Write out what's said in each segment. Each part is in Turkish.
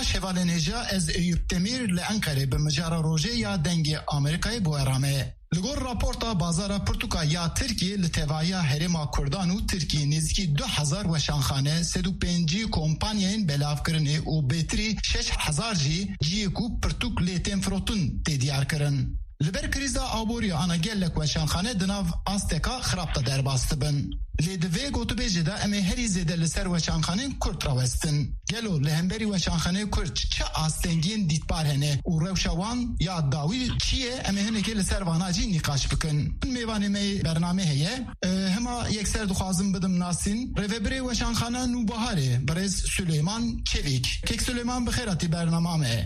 باش هوالنجا از ایوب دمیر لانکره به مجارا روژه یا دنگ آمریکای بوارامه. لگور راپورتا بازار پرتوکا یا ترکیه لتوایا هرما کردان و ترکیه نزدیکی 2000 وشانخانه 105 کمپانیین بلاف کرنه و بهتری 6000 جی کو پرتوک لیتن فروتون تدیار کرن. لبر کریزا آبوریا آنا گلک وشانخانه دناو آستکا خرابتا در باستبن. لیدوی گوتو بیجه دا امی هری زیده لسر وشانخانه کرد راوستن. گلو لهمبری وشانخانه کرد چه آستنگین دیتبار هنه و روشوان یا داوی چیه امی هنه که لسر واناجی نقاش بکن. میوانه می برنامه هیه هما یک سر دخوازم بدم ناسین روبری وشانخانه نوبهاره برز سلیمان چویک. کیک سلیمان بخیراتی برنامه همه.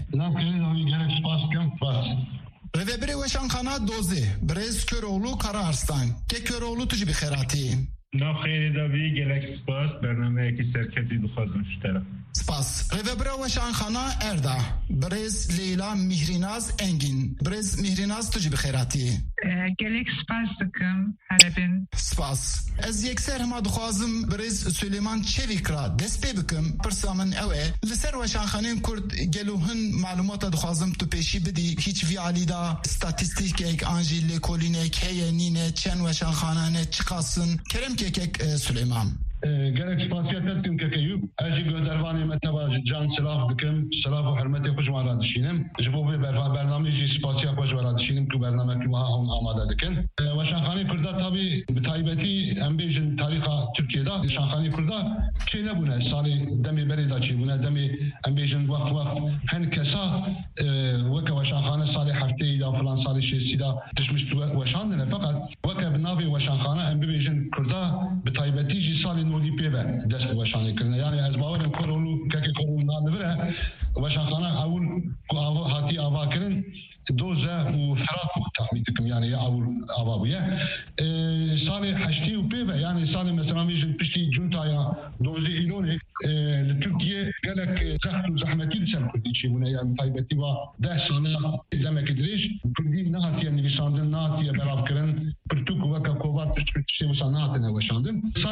Revebere weşankhana doze, brez Köroğlu Kararslan. Ke Köroğlu tuji bixeraتی. نخیر داوی گلک سپاس برنامه کی سرکتی دخوازم شترم. سپاس. Revebere weşankhana Erda, brez Leyla Mihrinaz Engin. Brez Mihrinaz tuji bixeraتی. Gelek spas dikim herabin. Spas. Ez yekser hema dixwazim brez Süleyman Çevikra dest pê bikim pirsa min ew e li ser weşanxaneyên Kurd gelo hin malûmata dixwazim tu pêşî bidî hiç vî alîda statîstîkek an jî lêkolînek heye nîne çend weşanxanane çıkasın keremkekek Süleyman. Gerek spasiyet ettim kekeyüp, eci göndervani metneva can silah dikim, silah ve hürmeti kuşmara dişinim. Jibu bir bernameci spasiyet kuşmara dişinim ki bername ki vaha on amada dikin. Ve Şankhani Kurda tabi bitaybeti embejin tariha Türkiye'de Şankhani Kurda çeyle bune, sali demi berida çi bune, demi embejin vak hen kesa vaka ve Şankhani sali hafteyi da falan sali şeysi da düşmüş ve şandine fakat vaka binavi ve Şankhani embejin Kurda bitaybeti sali نودی پیوه دست وشانی کردن یعنی از باورم کرولو که کرولو نادره وشانخانه اول هاتی آوا کردن دوزه و فراق تحمیل کم یعنی اول آوا بیه سال هشتی و پیوه یعنی سال مثلا میشن پشتی جونتایا دوزه ایلونه لترکیه گلک زخت و زحمتی لسر کردی چی بونه یعنی طایبتی و 10 ساله زمک دریش کردی نهاتیه نویساندن نهاتیه براب کردن پرتوک وکا کوبات پشتی وسا نهاتنه وشاندن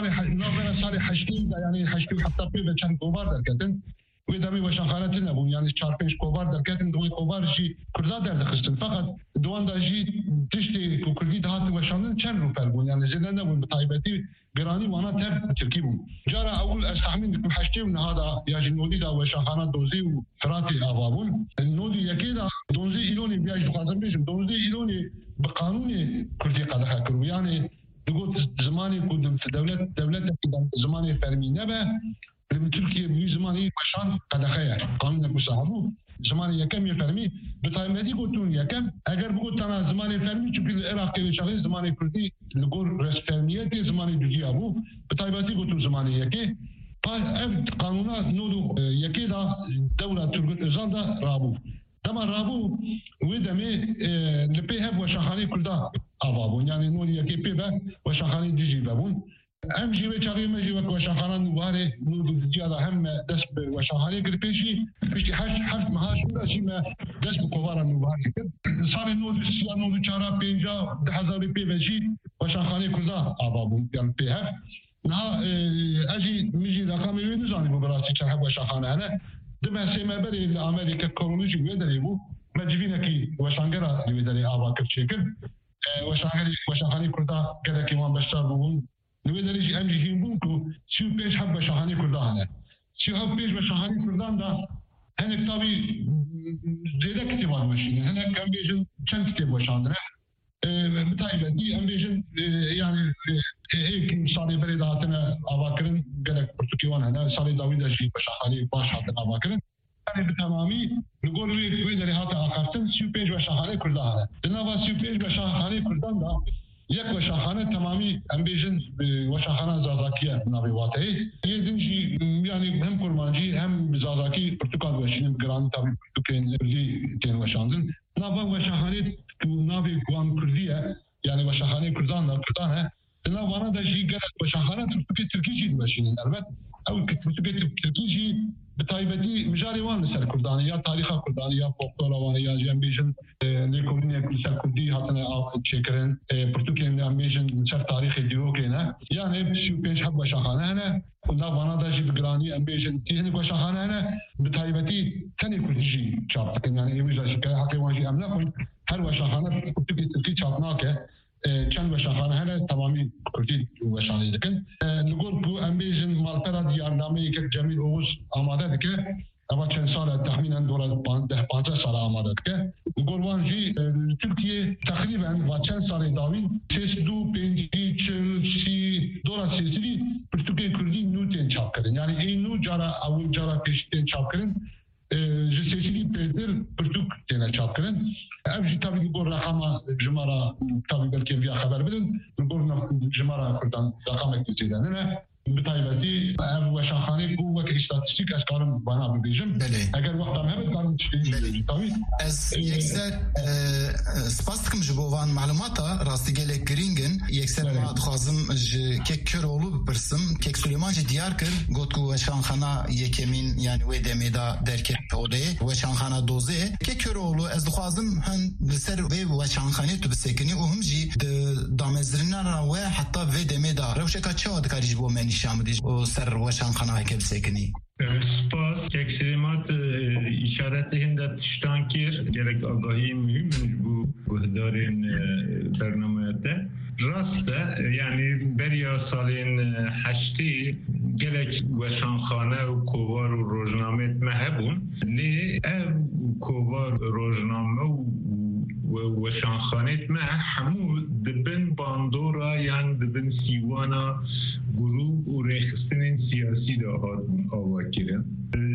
سال هشتی یعنی هشتی حتی پیوه چند کوبار درکتن ve demi weşanxanetin nebûn yani 4-5 kovar derketin duwê kovar jî Kurda derdixistin fakat duwan da jî tiştê ku Kurdî dihatin weşandin çend rûpel bûn yani zêde nebûn bi taybetî giranî wana tev Tirkî bûn. Cara ewl ez tehmîn dikim heştê û nihada ya jî nodî da weşanxana dozî û firatê ava bûn. Nodî yekê da dozî îlonê biya jî dixwazim bêjim dozî îlonê bi qanûnê Kurdî qedexe kir û yani digot zimanê ku devletekî zimanê fermî nebe Türkiye büyük zamanı başan kadahaya kanun musahabu zamanı yakem yefermi betaymedi gotun yakem eğer bu tane zamanı fermi çünkü Irak'ta yaşayan zamanı Kürdi lgor resfermiyeti zamanı dünya bu betaymedi gotun zamanı yake ev kanuna nodu yake da devlet Türk özel da rabu Dema rabu ve demi lepe hep ve şahane Kürda avabun yani nodu yake pebe ve şahane dizi babun Em jive çavî me jive weşanxanan warê nû diya da hem dest bi weşanxanê kir pêşî piştî heft meha şûna jî me dest bi kovaran nû warê kir. Salê nû siya nû çara pênca 2000 pêve jî weşanxanê Kurda ava bûn yan pê hev. Niha ez jî min jî rakamê wê nizanî bu bi rastî çend heb weşanxane hene. Di me sêmeberê li Amerîka kolonî jî wê derê bû me civînekî weşangera li wê derê ava kir çêkir. Weşanxanê Kurda gelekî wan beşdar bûbûn Nüve derece emcihim bu ku şu peş habbe şahane Kurdane. Şu hab peş ve şahane Kurdan da henek tabi zede kitap almışım. Henek embejin çend kitap başandıra. Müteahhit embejin yani ilk sali beri dağıtına avakırın gerek Portukivan hene sali Davida jî şahane baş hatına avakırın. Yani bir tamamı gol ve deri hata akartın şu peş ve şahane Kurdane. Cenab-ı şu peş ve şahane Kurdan da یک وشاخانه تمامی امبیجن وشاخانه زازاکیه ناوی واته یه دنجی یعنی هم کرمانجی هم زازاکی پرتوکال وشینیم گرانی تابی پرتوکین لی تین وشاندن ناوی وشاخانه ناوی گوان کردیه yani وشاخانه کردان کردانه ناوانا da جی گرد وشاخانه ترکی جی وشینین البته او ترکی جی بتایبتی مجاری وان لسر کردانی یا تاریخ کردانی یا فولکلور وان یا امبیجن لیکولینی لسر کردی هاتنه چیکرن پرتوکین امبیجن لسر تاریخ دیروکینه yani şu peş hab şahane خدا وانا داشی بگرانی امبیشن تیزنی وشانخانه نه بتایبتی تنی کردیجی چاپ کن یعنی ایمیز داشی که حقی وانجی ام نکن هر وشانخانه کردی ترکی چاپ ناکه چند وشانخانه هنه تمامی کردی وشانه دکن نقول بو امبیشن مالپرا دیارنامه که جمیل اوز آماده دکه اما چند سال تخمینا دور 15 سال آماده که گروانجی ترکیه تقریبا و چند سال داوین 32 40 دور سیزی پرتوکه کردی نوتن چاپ کردن یعنی این نو جارا اول جارا پیشتن چاپ کردن جسیسی پیدر پرتوک تن چاپ کردن افجی تابی گور رقم جمارا تابی بلکه بیا خبر بدن گور جمارا کردن رقم کردن نه بتایبتی وشانخانه بو وقت استاتستیک از کارم بنا ببیجم اگر وقت هم هبت کارم چیزی از یکسر سپاس دکم جبوان معلوماتا راستگل گرینگن یکسر ما دخوازم که کرولو بپرسم که سلیمان جی دیار کرد گوت کو وشانخانه یکمین یعنی وی دمیدا درکت اوده وشانخانه دوزه که کرولو از دخوازم هن لسر وی وشانخانه تو بسکنی و هم جی دامزرنا را و حتی وی دمیدا روشکا چه دکاریج بو منی شامدیش و سر وشانخانه که بسکنی سپاس که اکسیمات اشارت هنده تشتان کر گرک آگاهی مهم بو بهدارین برنامه ده راسته یعنی بریا سالین هشتی گلک وشانخانه و کووار و روزنامه مهبون لی کووار روزنامه و وشانخانه ما همو دبن باندورا یعنی دبن سیوانا گروه و ریخستن سیاسی دا آوا کرن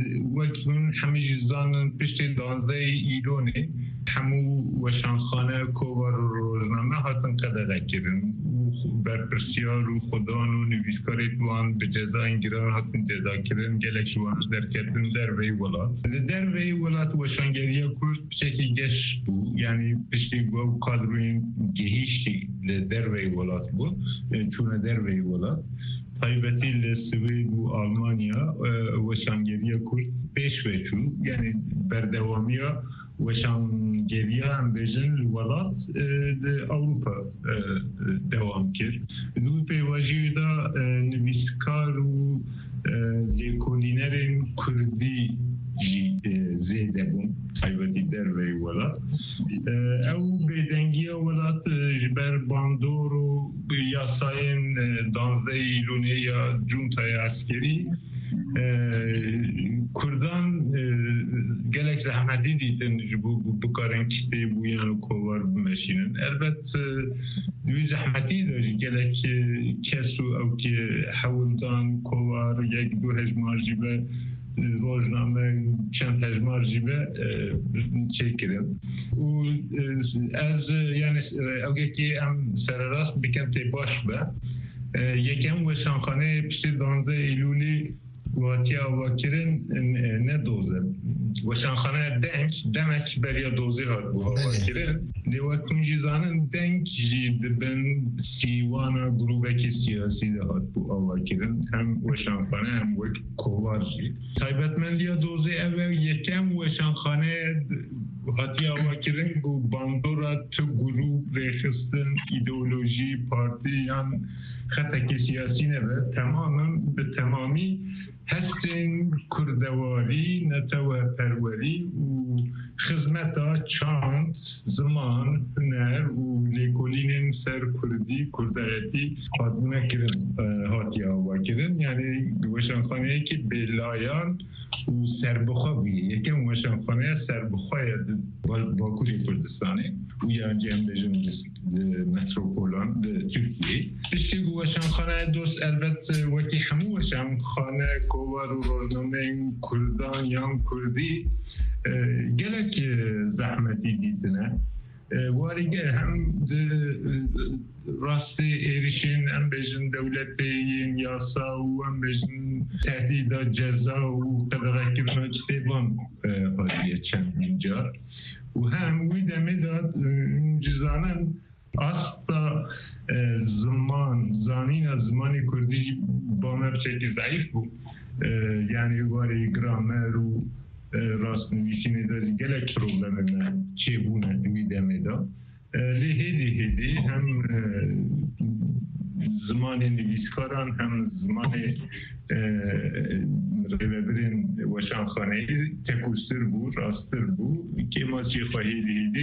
وقتون همه جزدان پشت 12 ایرونه همو وشانخانه کووار و روزنامه هاتن قدره کرن بر پرسیار و خدان و نویسکاری توان به جزا انگران هاتن جزا کرن گلک شوان درکتن در وی ولات در وی ولات وشانگریه کرد بشکی گشت بو یعنی پشتی گو کادروین گهیشتی در وی ولات بود چونه در وی ولات تایبتی لسوید و آلمانیا وشانگریه کرد پیش وچو یعنی بردوامیا وشانگریه هم بجن الولات اوروپا دوام کرد دو پیواجی دا نویسکار و لیکولینرین کردی زیده بون تایبتی در وی ولات او بیدنگی ولات جبر باندور و یاساین 12 ایلونه یا جونتای عسکری کردان گلک زحمتی دیدن جبو بکارن کشتی بویان و کووار بمشینن البته دوی زحمتی داشت گلک کسو او که حولدان کووار یک دو هجمار جیبه روزنامه چند هجمار جیبه چه کرد و از یعنی اوگه که هم سر راست بکن تی باش به یکم وشانخانه پشت 12 ایلولی واتی آواکرین ندوزه وشانخانه دمک بریا دوزی هات بو آواکرین لیواتون جیزانن دنگ جید بن سیوانا گروبکی سیاسی ده هات بو آواکرین هم وشانخانه هم وک کووار جید تایبت من لیا دوزی اوه یکم وشانخانه هاتی آواکرین بو باندورا تو گروب ریخستن ایدئولوژی پارتی یا خطک سیاسی نبه تماما به تمامی هستن کردواری نتوه پروری و خدمتا چاند زمان هنر و لیکولین سر کردی کردایتی حادمه کرن هاتی آوا کرن یعنی وشانخانه که بلایان و سربخوا بیه یکم وشانخانه سربخواه باکوری کردستانه و یا جمع بجن متروپولان ترکیه بشتی وشانخانه دوست البته وکی همو وشانخانه کووار و روزنامه کردان یا کردی گلک زحمتی دیدنه واریگه هم راست ایریشین هم بجن دولتین یاسا و هم بجن تهدید جزا و قدره کرنو کتیبان حالیه چند اینجا و هم وی دمه داد جزانن استا زمانی کردی با مرچه ضعیف بود یعنی واری گرامر و راست نویسینه داری گلک پروبلم من چه بونه دوی دمه دا لیهدی هم زمان نویسکاران هم زمان رهبرین وشانخانه تکوستر بود راستر بود که ما چی خواهی دیدی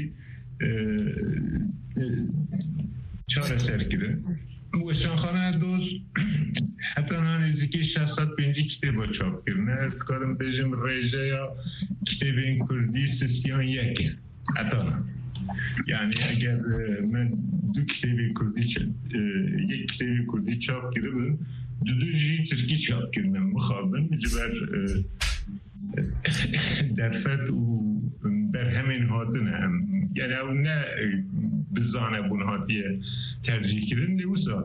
چاره سر کرده وشانخانه دوز حتی نزدیکی 650 کتاب چاپ کرده از کارم بجم ریجه یا کتاب کردی سسیان یکی حتی yani eğer ben bir kitabi Kurdi çap girdim, düdücü Türkçe çap girdim muhabben ciber derfet u berhemin hatın hem yani ne bizane bunu hatiye tercih kirin ne usa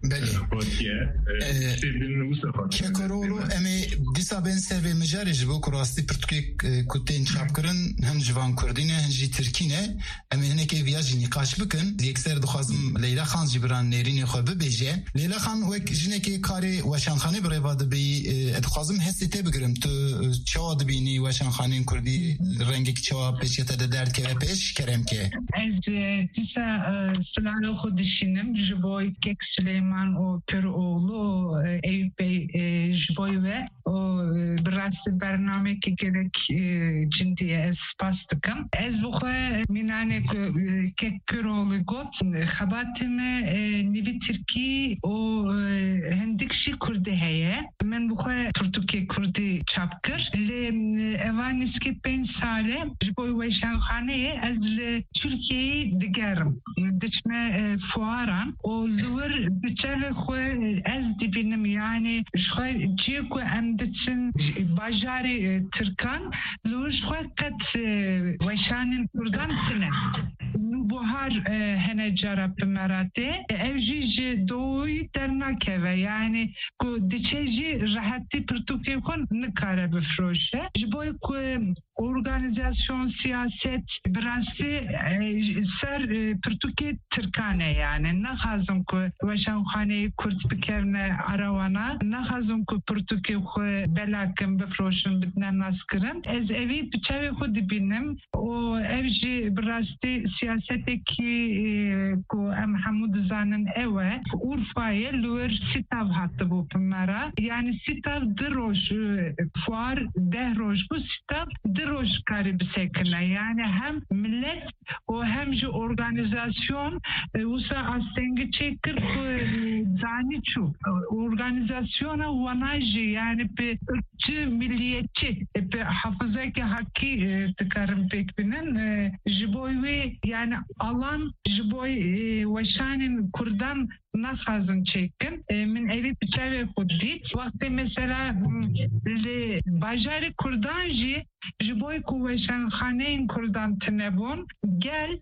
Kekorolu emi disa ben serve mejarij bu kurasti Pirtuki kutin çapkırın hem civan Kurdine hem ji Türkine emi heneke viyaj nikaş bıkın yekser duxazım Leyla Xan Cibran nerini xwe beje Leyla Xan wek jineke kari weşanxane birêva bi duxazım hestê bigirim tu çawa dibînî weşanxanên Kurdî rengekî çawa pêşete de derdkeve pêş keremke Ez disa silahla xwe dişînim ji bo Kek Süleyman o Köroğlu, Eyüp Bey, Jiboy ve o birası bername ki gerek cindiye ez pastıkım. Ez bu xwe minane Kek Köroğlu got xabatime nivi Türkiye o hendikşi Kurdi heye. Men bu xwe Türkiye Kurdi çapkır. Le evaniski pen sale Jiboy ve şanxaneye ez le Türkiye'yi digerim. Diçme fuaran o lur biçer xwe ez dibinim yani xwe ciko emditsin bajari Türkan lur xwe kat weşanin Kurdan tine. Buhar hene carab merate evji doğuyu dernakeve yani ku diçeji rahati Türkiye kon nikare bifroşe. Jiboy ku organizasyon siyaset birası ser Türkiye Türkane yani ne hazım ku weşanxaneyi Kurd bikevne aravana ne hazım ku Türkiye belakim bifroşun bitnen naskirin ez evi biçevi xwe dibinim o evji birası siyaseteki ku em hemû dizanin ewe Urfa'ya lûr sitav hattı bu pimera yani sitav di roj fuar deh roj bu sitav di roj karı bisekine yani hem millet o hem ji organizasyon usa astengi çekir ku zani çu organizasyona wanaji yani pe ırkçı milliyetçi pe hafızaki hakkı tıkarım pekbinin jiboy ve yani alan jiboy weşanin Kurdan nasazın çekin min evi biçare kudit vakti mesela le bajari Kurdanji jiboy ku weşanxaneyin Kurdan tinebon gel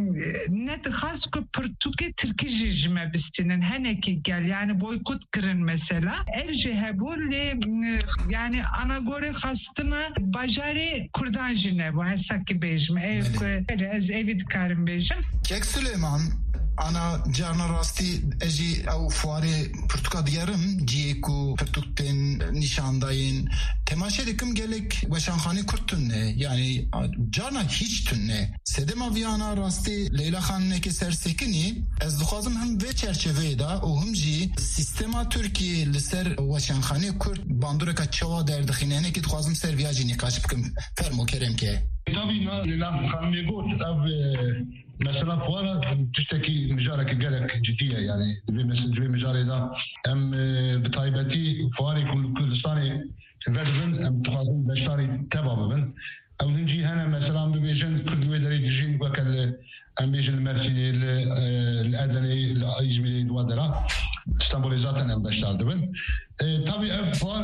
net has ku Türkiye Türkiye jime bistinin heneki gel yani boykot kırın mesela evji hebule yani ana gore hastına bajari Kurdanji ne bu hesaki bejme ez evi dikarim bejim Kek Süleyman ana carna rasti eji ev fuarê Pirtuka digerim ciyê ku Pirtuk tên nîşandayên temaşe dikim gelek weşanxanê Kurd tune yani carna hiç tune sedema viyana rastî Leyla Xaneke sersekinî ez dixwazim hem vê çerçeveyê da û him jî sistema Türkiye li ser weşanxanê Kurd bandoreka çawa derdixîne henekî dixwazim ser viya jî nîqaş bikim fermo keremke Tabii Leyla Xanê got ev mesela fuara tişteki mücareke gerek ciddiye yani ve mücareda hem bitaybeti fuari Kurdistan'ı verdin hem tuhazın beştari tebabın evlinci hene mesela bir bejin Kürdiyeleri dijin vakal hem bejin Mersin'i l'Adeni l'İzmir'i duadera İstanbul'u zaten hem beştardı ben tabii ev fuar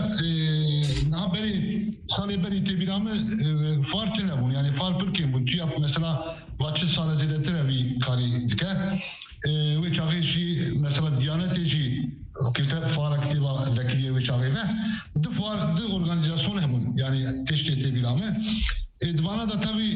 haberi sani beri tebiramı fuar tine bu yani fuar Türkiye bu tiyap mesela Vaçı sadece bir kari dike ve çağışı mesela Diyanetici kitap fuar aktiva dakiliye ve çağışı de fuar de organizasyon hemen yani teşkil bir ama Dvana da tabii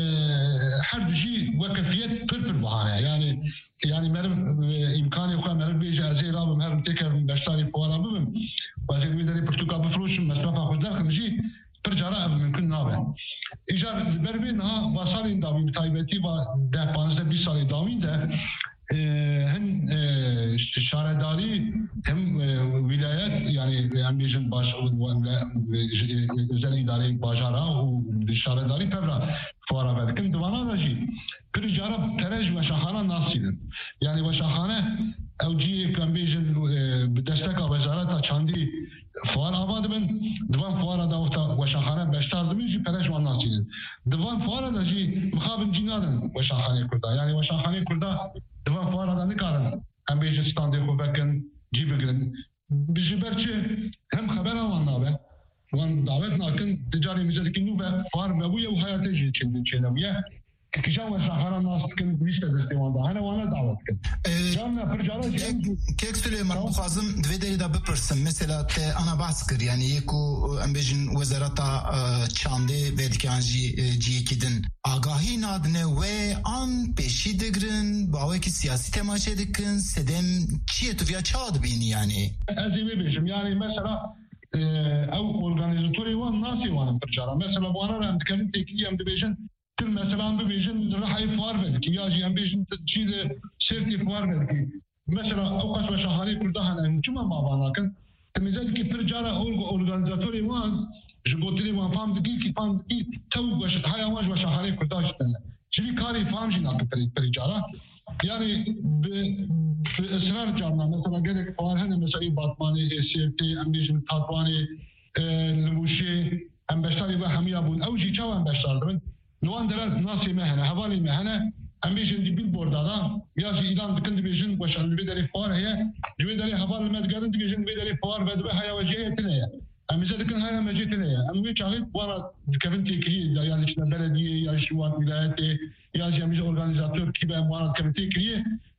her şey vakfiyet pır bahane yani benim imkanı yok benim bir cazir abim her teker başları fuar abim bazı bir Portugal bifroşum mesela fakultar şey perjara mümkün nabe. İcar berbin ha vasalin davi taybeti va de 15 sali davi de hen şaredari ambijin baş özel idare bajara u dışarıdari pevra fuara verdim divana raji kırıcara terej ve şahana nasılın yani ve şahane evciye ambijin destek avazarata çandi fuar avadı ben divan fuara da orta ve şahane beştardım ji terej ve nasılın divan fuara da ji mukabin cinadın ve şahane kurda yani ve şahane kurda divan fuara da ne karın ambijin standı kovaken cibirin bijiberçi hem haber alanlar ben وان دعوت ناکن تجاری میزد که نو به فار مبویه و حیاتی جی چندین چنمیه که جان و شهران ناس کن میشه دستیوان ده هنه وانا دعوت کن جان نه پر جارا جی کیک سلیمان بخوازم دوی داری دا بپرسم مثلا ته انا بحث کر یعنی یکو امبیجن وزارتا چانده ودکانجی جی کدن آگاهی نادنه و آن پیشی دگرن باوی که سیاسی تماشه دکن سدم چیه تو فیا چاد بینی یعنی ازیمی بیشم یعنی مثلا او organizatörü var nasıl var perçara mesela bu ara hem tekniği hem de bejin tüm mesela hem bejin rahay fuar verdik ya hem bejin çile serti fuar verdik mesela o kaç şahane kurda hani cuma mavanaken temizlik ki perçara organizatörü var jgotri var fam ki fam tavu baş hayvan baş şahane kurda işte çili kari fam jina perçara yani ısrar canlı mesela gerek fuar hani mesela batmani serti ambijin tatmani الموشي هم بشتري بهم يابون أوجي شو هم بشتري لوان درس ناسي مهنة حوالي مهنة هم بيجن دي بيلبورد هذا ياجي إيران دكان بيجن وشان بيدري فوار هي بيدري حوالي المدقارن بيجن بيدري فوار بدو هيا وجهة تنايا هم إذا دكان هيا مجهة تنايا هم ويشاهد وانا كفن تكري يعني شنا بلدية يا شوان ولايتي ياجي هم organizatör كيبا وانا كفن تكري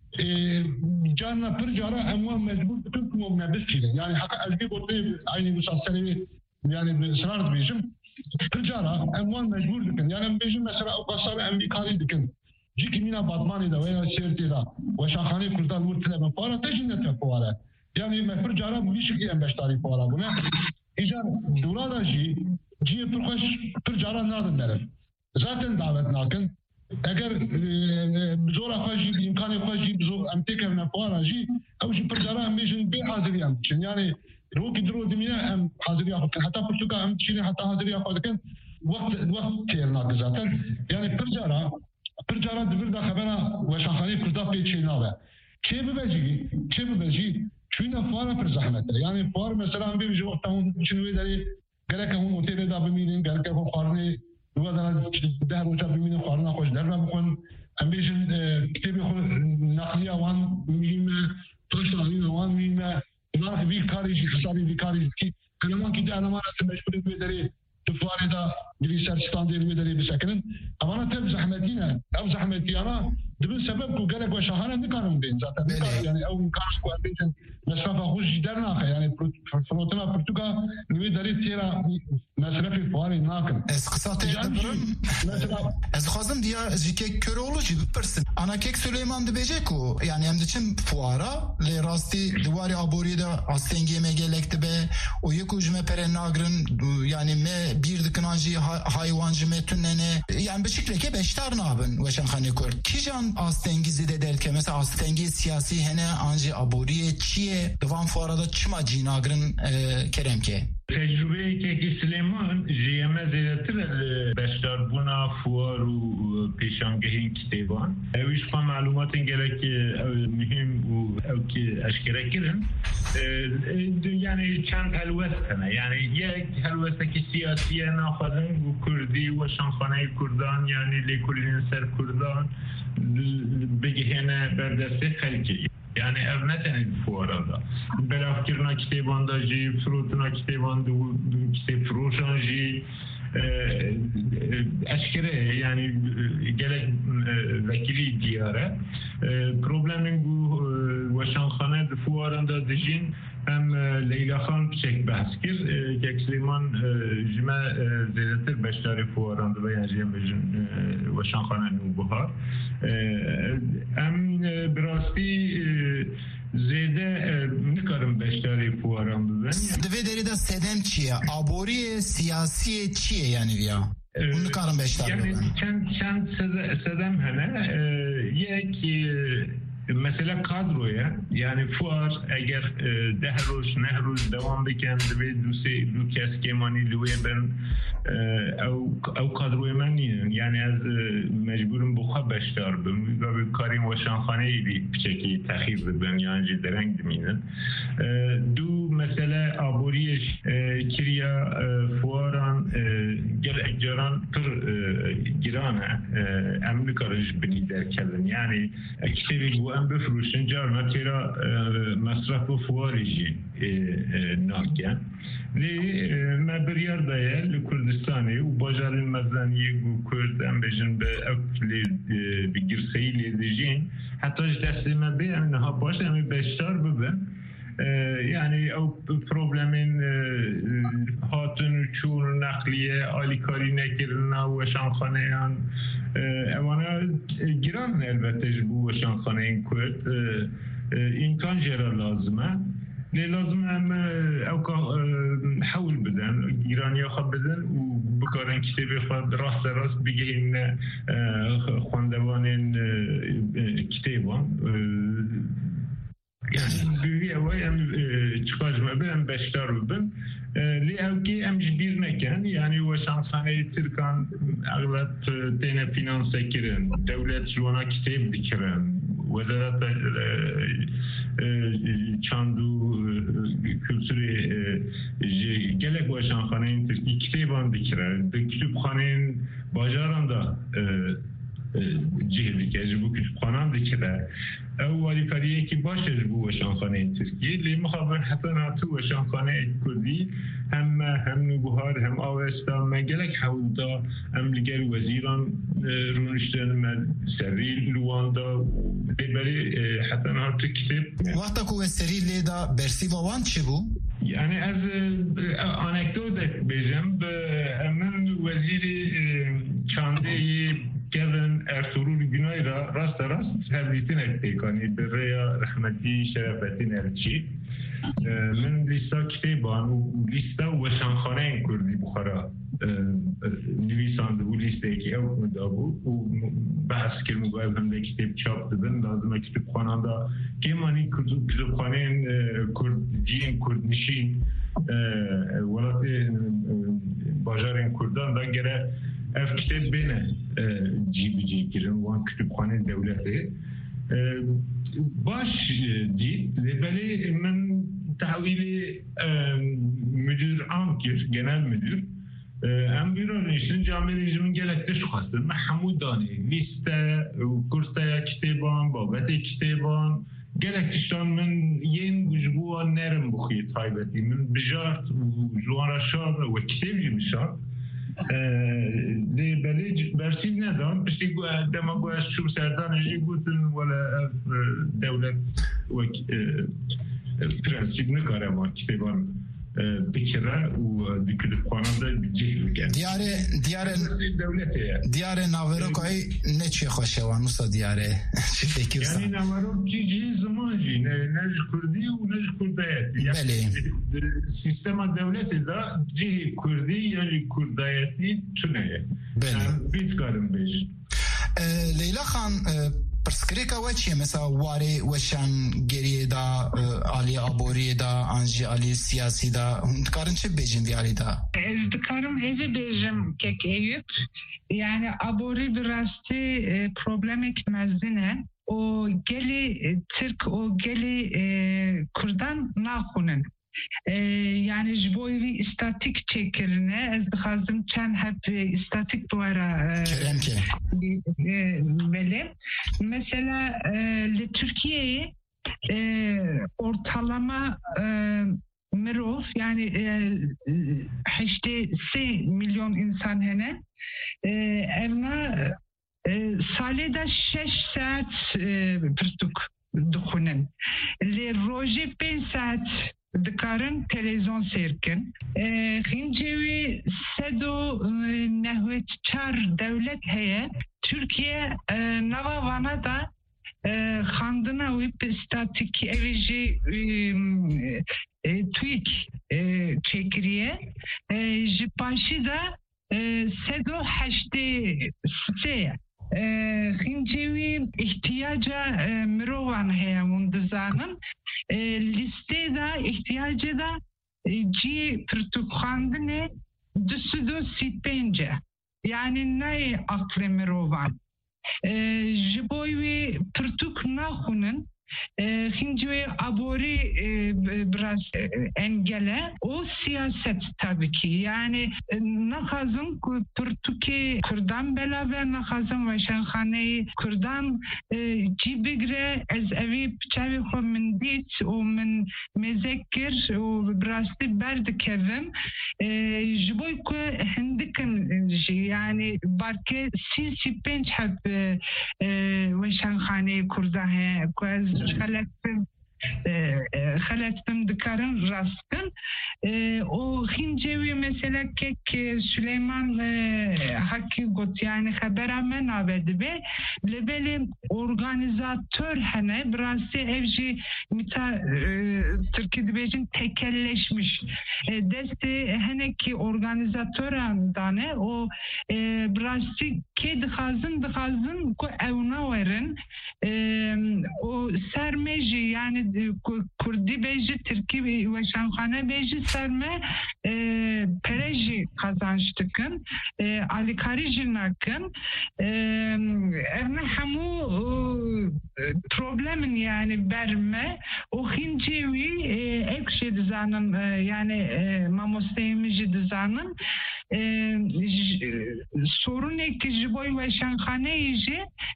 جانا برجارة أموال مجبور بكم ومنبس كده يعني حتى أجيب قلت عيني مسلسلي يعني بإصرار بيجم برجارة أموال مجبور بكم يعني بيجم مثلا أو قصار أمريكاني بكم جيك مينا باتماني دا وين سيرتي دا وشاخاني كردان ورتنا بفارة تجنة فوارة يعني ما برجارة بيش كي أم بشتاري فوارة بنا إذا دورا جي برخش برجارة نادن نرف zaten davet nakın اگر زور خواجی امکان خواجی زور امتیک من فوارجی اوش پرجارا همیشه به حاضری ام یعنی رو کی درو دنیا ام حاضری خود حتی پرتوکا ام چینی حتی حاضری خود کن وقت تیرنا zaten yani پرجارا دبر دا خبره و شاخانی کردا پیچینا و چه ببجی چون فوارا پر زحمت yani فوار مثلا ام بیج وقت اون چنوی داری گره اون اوتیل دا ببینین گره که فوارنی وقتی در روزا ببینیم خارنا خوش در نمیکن امروز کتابی خود نقلیه وان می‌بینیم توشانی وان می‌بینیم اینا وی کاریش خساری وی کاریش کی کلمان کی در نماز مشغول بیداری تفاری دا جلیسر استاندیر بیداری بسکنن اما تب زحمتینا او زحمتیانا دبل سبب کو گرگ و شهانه نکارم بین zaten yani او کارش کو بین مسافه خوش در ناخه yani فروتنا پرتوکا نوی داری تیرا مصرفی فواری ناکن از قصات دبرم از خوازم دیا جیکه کروولو جی بپرسن انا کک سلیمان دبیجه کو yani hem de çim fuara le rasti duvari abori da astengi megelekte be o yekucme pere nagrin yani me bir diknaji hayvancı metünene yani beşikleke beştar nabın ve şankhane kur kijan astengi zide derke mesela astengi siyasi hene anji aboriye çiye divan fuarada çima cinagrin keremke tecrübeyi ki Süleyman jiyeme zedetir beşler buna fuar u peşangehin kitaban eviş fa malumatın gerek mühim u ki eşkere kirin yani çand helvestene yani yek helvesteki siyasiye nafadın bu Kurdi ve şankhane Kurdan yani lekulinin ser Kurdan begihene berdeste halki yani evneten fuarada belafkirna kitebanda ji frutuna kitebanda kitap fruşan ji eşkere yani gerek vekili diyara problemin bu vaşankhane fuarında dijin hem Leyla Khan çek bahskir ki Süleyman jime zedetir beşleri fuarında veya jimejin vaşankhane nubuhar hem birasti zede nikarım beşleri fuarında ben dve deri da sedem çiye aboriye siyasiye çiye yani ya nikarım beşleri yani çend sedem hene yek mesela kadroya yani fuar eğer 10 روز devam beken ve du kes kemani lüye ben ev kadroya men yani az mecburum bu habeştar bim ve karim ve şanxane ili piçeki tahir ben yani dereng diminin du mesela aboriye kiriya fuaran gel ecran pır girana emni karış beni derkelin yani ektevi bu em befruşun carna tera masraf ve fuarıcı naken li mebriyar daya li Kurdistan'ı u bajarın mezaniye bu Kurd em bejin be evli bir girseyi edeceğin hatta desteme be em ha baş em beştar bibin yani o problemin hatun uçur nakliye alikari nekirina ve şanxaneyan evana giran elbette bu şanxaneyin Kurd imkan jera lazımه لازم هم اوقا حول بدن ایرانی ها بدن و بکارن کتابی خود راست بگیم خواندوان کتابان büyüye vay em çıkacma ben beşler oldum. Li evki em bir neken yani o şansane Türkan ağlat tene finanse kirin devlet jona kitap dikirin ve da çandu kültürü gelek o şansane Türkiye kitabın dikirin kütüphanenin bajaranda cihdi bu kütüphanem dikire اولی کاریه که باشه بو شانخانه ترکیه لی مخابر حسناتو و شانخانه کردی هم نبوهار هم آوستا مگلک حولدا هم لگر وزیران رونشتن من سری لواندا بری حسناتو کتب وقتا کو سری لیدا برسی وان چی بو؟ یعنی از آنکدوت بیجم من وزیر چانده Kevin Ertuğrul Günay'la rast hevlitin ettikani biraya rahmeti şerefetin elçi من لیستا کتابان و لیستا و شانخانه کردی بخارا نویسنده و لیسته که او کنده بود و بحث کرد مقایب هم ده کتاب چاپ دادن لازمه کتابخانه که مانی کتابخانه کردین کردنشین ولات باجار کردان دا گره اف کتاب بینه جی کرن وان کتابخانه دولته باش دید ولی من تحویل müdür amkir genel müdür hem bir örneğin cami rejimin gelekte şu hastır Mahmudani liste kursa kitaban babete kitaban gelekte من yen gücbuğa nerim bu xiyet haybeti min bijart juara şar ve kitapcı mişar بله برسیم ندارم بشتی دماغوش شو سردانشی بودن ولی دولت و پرنسیب نکاره ما کتابان بکره و کتابخانه دا جهل کرد دیاره ناوروکای نچی خوشه وانوسا دیاره چی فکر یعنی ناوروک جی زمانجی نج کردی و نج کردایتی بله سیستم دولتی دا جی کردی یعنی کردایتی چونه بله بیتکارم بیش لیلا خان پرسکریکا و چیه مثلا واره وشان گریه دا آلی آبوری دا آنجی آلی سیاسی دا دکارن چه بیجین دی آلی دا؟ دکارم ایزی بیجیم که Eyüp yani abori birasti problemek mezine o geli Türk o geli Kurdan nakunen yani jboyvi istatik çekirine ez dixazim çen hep istatik duvara böyle mesela Türkiye'yi ortalama mirov yani 3 milyon insan hene evna salida 6 saat pırtuk dukunen li roji 5 saat dikarin televizyon seyirkin. Hincevi sedo nehvetçar devlet heye Türkiye nava vana da xandına uyup statik evici tweet çekiriye jipaşı da sedo haşte siteye Hincevi ihtiyaca mirovan dizanın listeye da ihtiyacı da ci Pirtukhandine düsüdü sitence yani ne Aklemerovan jiboy ve Pirtuk nahunun Hinci abori biraz engele o siyaset tabii ki yani nakazın Türkiye Kürdan belaver nakazın ve şanhaneyi Kürdan cibigre ez evi çavi xo min dit o min mezekir o biraz berdikevim jiboy ku hindikin yani barke sinsi penç hep ve şanhaneyi Kürdan he خلتم دکارن راستن o hincevi mesela kek Süleyman Hakkı got yani haberame navedi be lebeli organizatör hene biraz evci mita Türkiye'de bejin tekelleşmiş deste hene ki organizatör andane o biraz ki dihazın ku evna verin o sermeji yani Kurdi beji Türkiye ve Şanhane beji serme pereji kazançtıkın Ali Karijinakın evne hamu problemin yani berme o hincevi ekşi dizanın yani mamosteyimici dizanın sorun ekici boy ve Şanhane iyice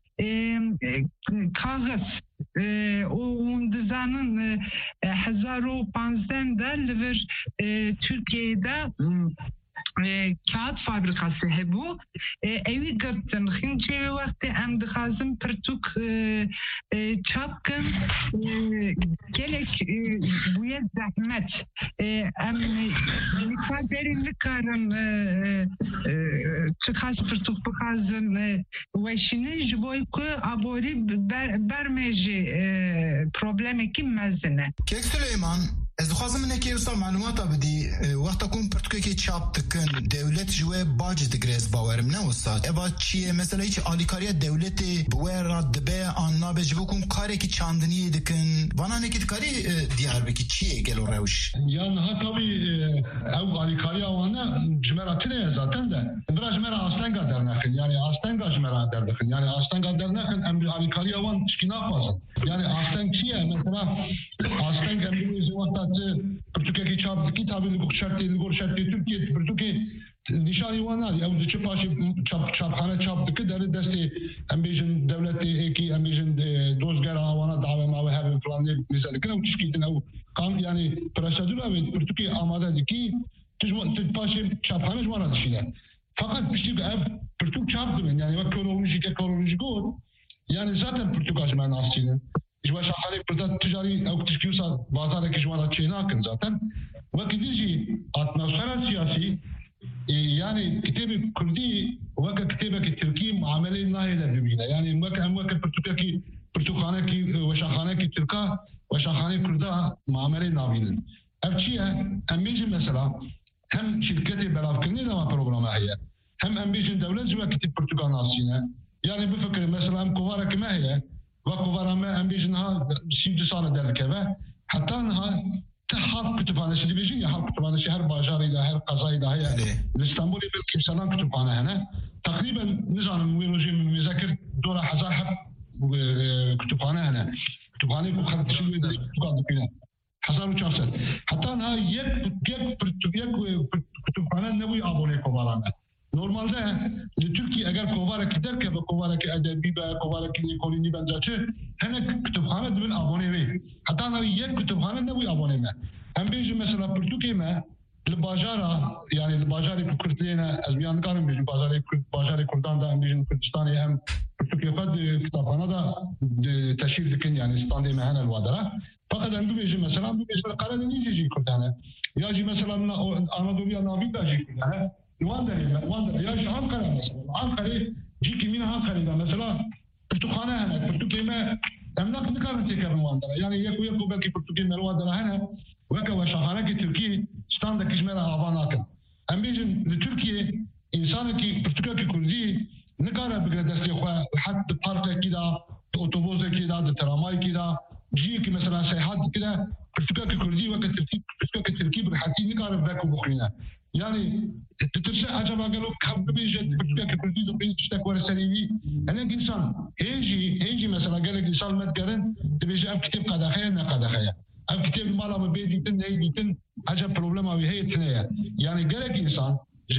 kağıt o dizanın 1015'de liver Türkiye'de kağıt fabrikası hebu evi gırtın hinçevi vakti em dixazım Pirtuk çapkın gelek buya zahmet em nikaderin likarın çıkaz Pirtuk bixazın veşini jiboy ku abori bermeji problemi ki mezine. Kek Süleyman ez dixwazim minekê wisa malûmata bidî wexta ku Pirtukekê çap dikin devlet ji we bac digirêz bawerim ne wisa eva çi ye mesela hiç alîkariya devletê bi we re dibe an nabe ji bo ku karekî çandiniyê dikin vananekî dikarî diyar bikî çi ye gelo rewş yani ha tabii ev alîkariya wan ji me re tune zaten de bira ji me re astenga dernekin yani astenga ji me re derdikin yani astenga dernekin em bi alîkariya wan tişkî naxwazin yani asteng çi ye mesela asteng em bi wexta Pirtukekî çap dikî tabii li gor şertê Türkiye Pirtukê nişanî wan nadî ew diçe paşê çapxane çap dike derê destê em bêjin devletê êkî em bêjin dozgera wana dave mave hevin filan lê mesela dikin ew tişkî din ew kan yani prosedûra wê Pirtukê amade dikî tu paşê çapxane ji wan re dişîne fakat piştî ev Pirtuk çap dibin yani wek kololojik got yani zaten Pirtuka ji me nasînin ji we şaxanê pirda ticarî ew tişkî wisa bazarekî ji wan re çê nakin zaten wekî din jî atmosfera siyasî yani kitabı Kürdi vaka kitabı Türkiye muamele nahile bibine yani vaka Pirtukeki Pirtukhaneki ve Şahaneki Türka ve Şahane Kürda muamele nabinin. Evçiye embijin mesela hem şirketi belafkini zaman programı hiye hem embijin devlet züve kitap Pirtukan nasine yani bu fikir mesela hem kuvaraki mehiye ve kuvarame embijin ha şimdi sana derke ve hatta ha halk kütüphanesi diyeceğim ya halk kütüphanesi her bajarıyla her kazayla yani İstanbul'da bir kimseden kütüphane hene takriben nizanın müzakir müzakir dora hazar hep kütüphane hene kütüphane bu kardeşim ve kütüphane hazar uçarsan hatta ha yek kütüphane ne bu abone kovalanma normalde Türkiye eğer kovarak gider ki kovarak edebi ve kovarak ekonomi benzaçı hene kütüphane dibin abone ve hatta ha yek kütüphane ne bu abone mi hem bir mesela Türkiye mi Bajara yani Bajarı Kürtlüğüne az bir ankarım bir Bajarı Kürdan da hem bir Kürdistan'ı hem Türkiye kad kütüphane da teşhir dikin yani İstanbul'da mehanel vadara fakat hem bir mesela Karadenizci Kürtane ya mesela Anadolu'ya navigaci Kürtane Wanda ya Ankara mesela Ankara kimin Ankara'da mesela Pirtukhane hene Pirtukeme emlak ne kadar teker Wanda yani yaku belki Pirtukeme Wanda hene ve şahane ki Türkiye standa kişmere avanak ambijin Türkiye insanı ki Pirtukaki Kürdi ne kadar bir desteği hatta parka kida otobüse kida tramvay kida جي که مثلا سیاحت كده پرتوکا کردی وقت پرتوکا ترکیب راحتی نکاره بکو بخوینه يعني تترشى عجب قالوا كم بيجي پرتوکا کردی دو بيجي تشتك ورا سريوي انا انسان هيجي مثلا قال لك انسان ما تقرن تبيجي اب كتاب قدخيه ما قدخيه اب كتاب مالا ما بيدي تن عجب بروبلم او هي ثنيه يعني قال لك انسان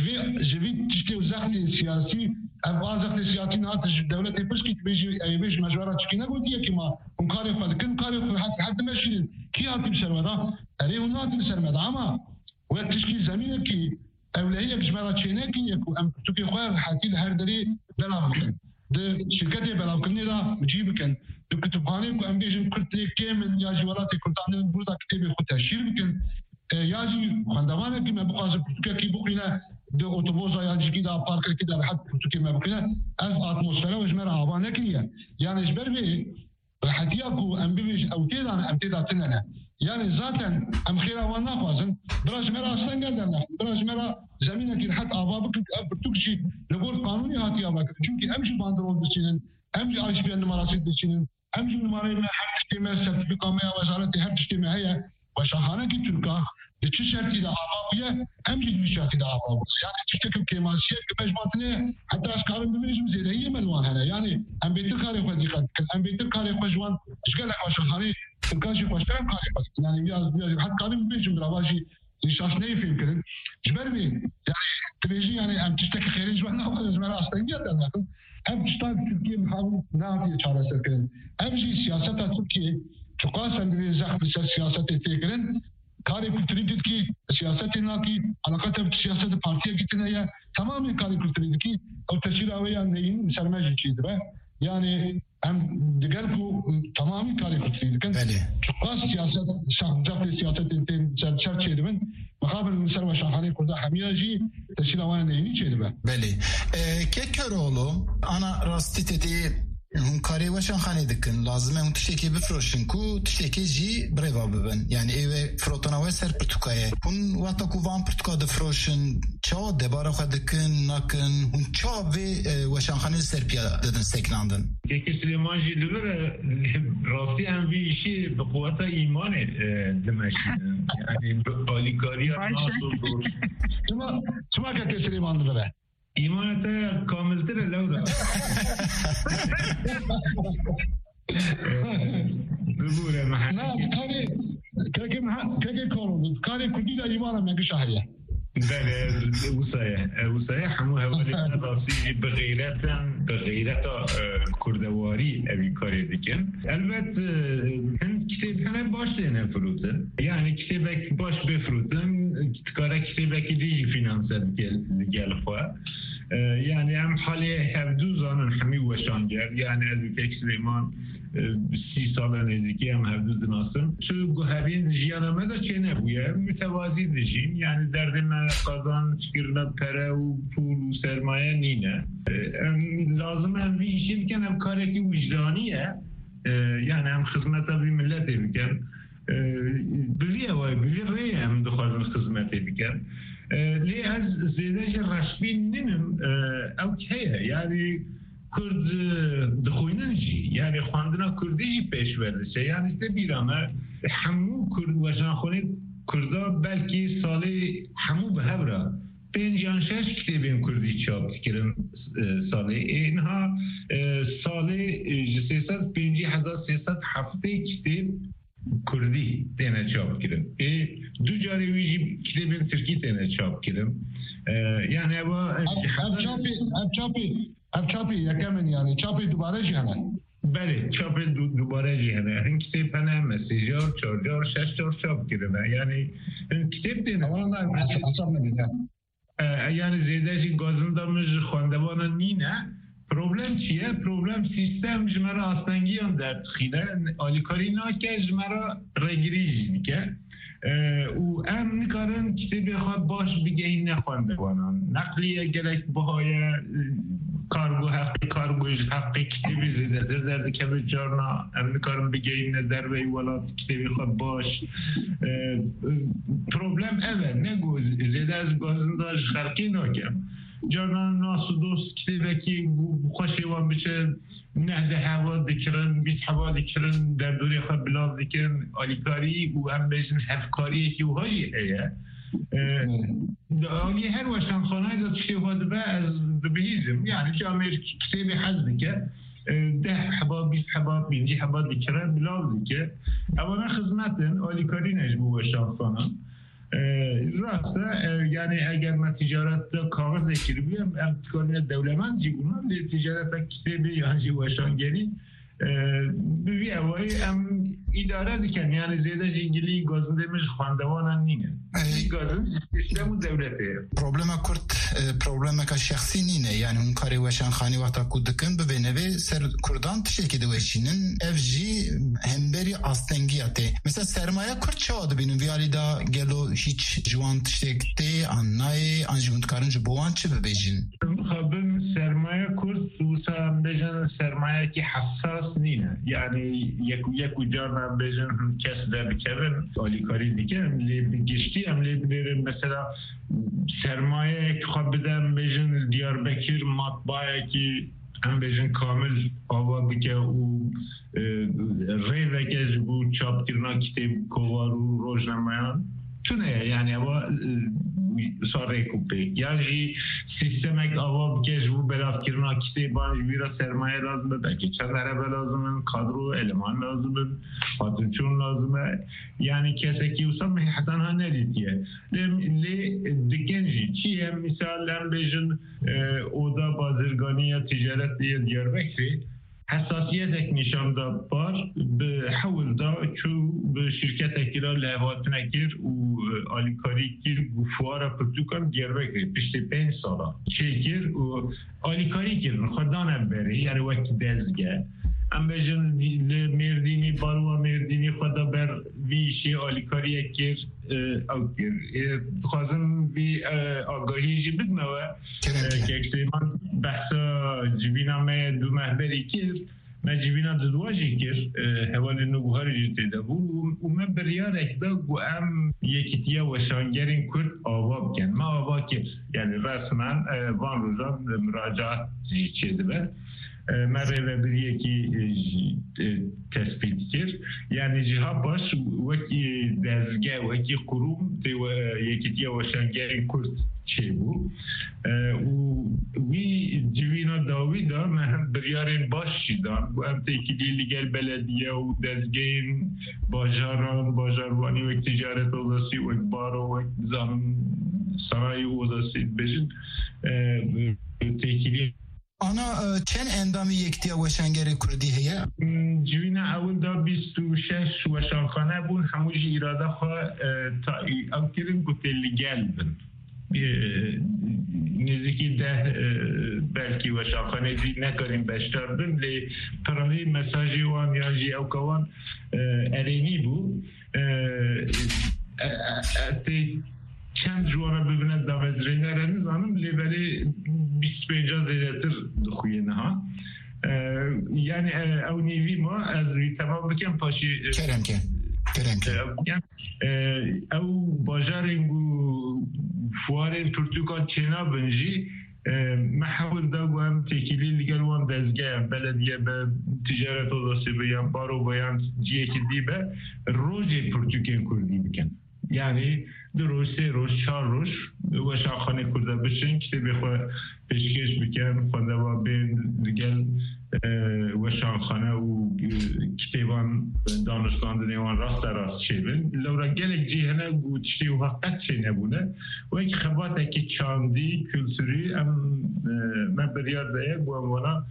جوي تشتي وزارتي سياسي ابوازات سياسي نات الدوله تبش كي بيجي مجبرات كينا قلت لك ما مقارف كن قارف حتى ماشي كي هاتي بسرمدا اري ونات بسرمدا اما وتشكيل زمينك كي اولويه بجمرات شينك يكو ام تكي خويا حتى هر دري بلا ده شركتي بلا كني لا بجيبك كتبخانه كو ام بيجن كنت كامل يا جوالاتي كنت عندنا بودا كتابي خدها شيركن ياجي خندوانه كي ما بقاش كي بقينا دو اوتوبوسا یا جگی دا پارک کی دا حد تو کی ممکنه از اتمسفر و جمره آبانه کیه يعني اجبر به حتياكو ام بيش او تيدا ام تيدا تننا يعني ذاتا ام خيرا وانا فازن براج مرا اصلا قالنا براج مرا زمينك حتى ابابك بتكشي نقول قانوني هاتي اباك çünkü امشي باندرول بسينن امشي ايش بين مراسيد بسينن امشي نماري حق تشتمه سيرتيفيكامه وزاره حق تشتمه هي وشاهانه کی ترکا چه شرطی دا آبابیه همچنین شرطی دا آباب يعني تشتكي كماسية كمجموعتنا حتى أشكال بمنجم زيادة هي ملوان هنا يعني أم بيتر كاري خديقة أم بيتر كاري خجوان إشكال خشخاني تركاشي خشكرم كاري خد يعني بيا حتى كاري بمنجم رواجي نشاش نيفين كذا جبر بين يعني تبيجي يعني أم تشتكي خيري جوانا ولا جماعة أصلا جدا لكن أم تشتاق تركيا محاول نافي شارع سكرين أم جي سياسة تركيا تقاس عندنا زخم سياسة تفكرين کاری کلتوری کی سیاست نه کی علاقه سیاست پارتی کی تنه تمامی کاری کلتوری کی او تشکیل اویا نه سرمایه چیز به یعنی هم دیگر کو تمامی کاری کلتوری کن خاص سیاست شخص سیاست تن چرچه دبن مقابل مثلا و شاهانه کرده همیاجی تشکیل اویا نه چیز به بله که کرولو انا راستی تدی هم کاری وشان خانه دکن لازمه اون تشتکی بفروشن کو تشتکی جی بریوا ببن یعنی ایوه فروتناوه سر پرتوکایه هون واتا کو وان پرتوکا دفروشن چا دباره خود دکن نکن هون چا وشان خانه سر پیا دادن سکناندن که سلیمان جی لبره راستی هم ویشی به قوت ایمانه دمشین یعنی آلیکاری شما که سلیمان لبره ایمانت کاملتر لورا ببوره محل نه کاری کاری کردی در ایمان مگه شهریه بله وصایه همو حوالی راستی بغیرتا کردواری اوی کاری دیکن البته هند کتاب همه باش دینه فروتن یعنی کتابک باش بفروتن کاره کتابک دیگه فینانسر گل خواه يعني هم حالي هفدو زانن همي وشانگر يعني از یک سلیمان 30 سال نزدیکی هم هفدو دناسم چو گوهرین جیانمه دا چه نبویه متوازی دجیم يعني دردن قازان چکرنا پره و پول و سرمایه نینه لازم هم بیشیم کن هم کارکی وجدانیه يعني هم خدمتا بی ملتی بکن بلی ریه هم دخوازن خدمتی بکن لی از زیدش رشبین نیم او که يعني کرد دخوینن جی يعني خواندنا کردی جی پیش برده يعني است بیرامه همو کرد وجان خونه کردا بلکی سالی همو به هبرا 5-6 کتابیم کردی چاپ کردم سالی اینها سالی 350,307 کتاب کردی تنه چاپ کردم دو جاری ویجی کتابیم ترکی تنه چاپ کردم يعني اب چاپی یکمن يعني چاپی دوباره جهنه بله چاپ دوباره جهنه این کتاب پنه مسیجار 4-6 چاپ کردم يعني کتاب تنه يعني زیدهشی گازندامش خواندوانه نینه پروبلم چیه؟ پروبلم سیستم جمعه آستنگی هم در تخیله آلیکاری ناکه جمعه رگیری میکه و ام نکارن کتابی خواه باش بگه این نخوانده بانن نقلیه گلک بهای کارگوش حقی کتابی زیده درده که به جارنا ام نکارن بگه این در وی ولاد کتابی خواه باش پروبلم اوه نگو زیده از گازنداش خرقی ناکم جانان ناس و دوست کتیبکی خوشی وان بشه نه هوا دکرن بیت هوا دکرن در دوری خود بلاف دکرن آلیکاری و هم بیشن هفکاری که وهایی هیا آلی هر وشتن خانه دا تشتی واد با از بهیزم یعنی که امیر کتیب حزد که 10 حباب 20 حباب 50 حباب دکرن بلاف دکر اولا خدمتن آلیکاری نجبو وشتن خانه راسته یعنی اگر ما تجارت کاغذ دکر بیم ام تکانی دولمان جیبونم لی تجارت کتیبی یا جیوشانگری بی اوایی ام اداره دکن یعنی زیده جنگلی گازنده مش خواندوانن نینه گازن سیستم دولته پروبلم که شخصی نینه یعنی اون کاری وشان خانی وقتا کودکن ببینوی سر کردان تشکی دوشینن اف جی همبری آستنگیاته مثلا سرمایه کرد چه آده بینن ویالی دا گلو هیچ جوان تشکته آنای آنجوند کارن جبوان چه ببیجین؟ خبن سرمایه کرد سوسا بجن سرمایه که حساس نینه یعنی یک جار بجن کس در بکرن آلیکاری دیگه گشتی هم لیبنیرن مثلا سرمایه که خواب بدن بجن دیاربکر مطبعه که هم بجن کامل آوا بکه و ریوه که جبو چاپ کرنا کتاب کوارو روزنامه‌ان چونه یعنی آوا ساره کوپه یعنی سیستمک آوا بکه جبو بلاف کرنا کتابان جبیرا سرمایه لازمه بکه چند عربه لازمه کادرو المان لازمه خاطرچون لازمه یعنی کسی که اوسا حتی ها ندیدیه لی دکنجی چیه مثال هم بیشن اودا بازرگانی یا تجارت دیار بکری حساسیت یک نشان داد بار به حول دا چو به شرکت اکیرا لحوات نکر و آلیکاری کر گفوارا پرتوکان دیار بکری پشت 5 سالا چه کر و آلیکاری کر خدا نبره یعنی وقت دزگه ام بجن مردینی بارو مردینی خدا بر ویشی آلیکاری اکر او کر خوازم بی آگاهی جی بدنوه که اکسیمان بحثا جبینا ما دو محبری کر ما جبینا دواجی کر حوال نوگوهاری جی تیده بو و ما بریار اکدا گو ام یکیتیا وشانگرین کرد آوا بکن ما آوا کر یعنی رسما وان روزان مراجعات جی چیده بر مره و یکی تثبیت کرد یعنی جها باش وکی دزگه وکی قروم یکی دیا وشانگری کرد چه بود وی جوینا داوی دا من بریارین باش شیدان و هم تیکی لیگل بلدیه و دزگه باجاروانی و تجارت اوزاسی و اکبار و زمان سرای اوزاسی بشن تیکی آنا چند اندامی یکتیا وشنگری کردی هیا؟ جوینا اول دا 26 وشانخانه بون هموش ایراده خواه تا او کریم گوته لیگل بن نزدیکی 10 بلکی وشانخانه دی نکاریم بشتر بن لی پراوی مساجی وان یا جی او کوان ارینی بو چند جوانه ببیند دوازرینه را نزانم لیبری 25 زیادتر خوینه ها یعنی او نیوی ما از روی تمام بکن پاشی کرم او باجارین فوارین پرتوکال چینا بنجی محاول داگو هم تکیلی لگل وان دزگه بلدیه به تجارت و داسته بیان بارو بیان جیه که دی به روژه پرتوکین کردی بکن یعنی 2 روز 3 روز 4 روز و شاخانه کرده بشن که بخواه پیشکش بکن خونده و بین دیگل و شاخانه و کتیبان دانشگاه دیوان راست شیبن لورا گلک جیهنه گوچتی و حقیقت چه نبونه و یک خباته که چاندی کلتوری من بریاد دایه و اموانا